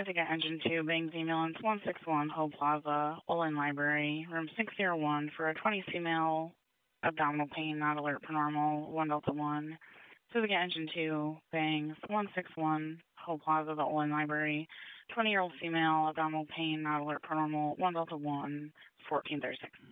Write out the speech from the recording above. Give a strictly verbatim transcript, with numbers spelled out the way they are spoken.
Ithaca Engine two, Bangs ambulance one six one, Ho Plaza, Olin Library, room six zero one for a twenty female, abdominal pain, not alert per normal, one Delta one. Ithaca Engine two, Bangs one six one, Ho Plaza, the Olin Library, twenty-year-old female, abdominal pain, not alert per normal, one Delta one, fourteen thirty-six.